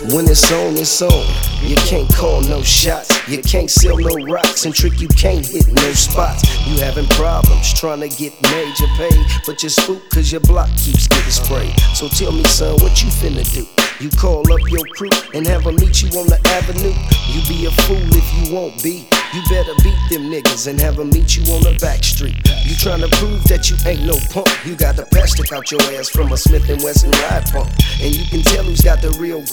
When it's on, it's on. You can't call no shots, you can't sell no rocks, and trick, you can't hit no spots. You having problems trying to get major pay, but you're spooked cause your block keeps getting sprayed. So tell me, son, what you finna do? You call up your crew and have them meet you on the avenue. You be a fool if you won't be. You better beat them niggas and have them meet you on the back street. You tryna prove that you ain't no punk. You got the plastic out your ass from a Smith & Wesson ride pump, and you can tell who's got the real